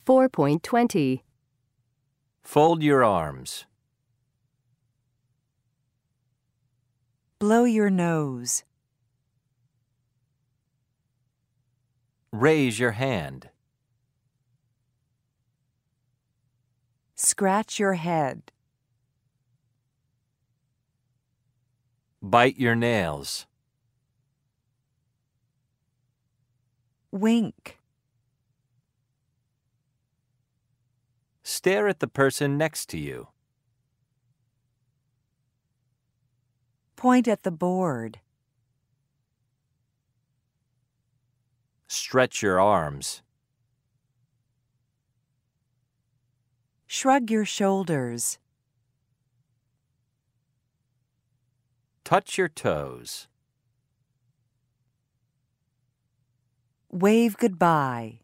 4.20. Fold your arms. Blow your nose. Raise your hand. Scratch your head. Bite your nails. Wink. Stare at the person next to you. Point at the board. Stretch your arms. Shrug your shoulders. Touch your toes. Wave goodbye.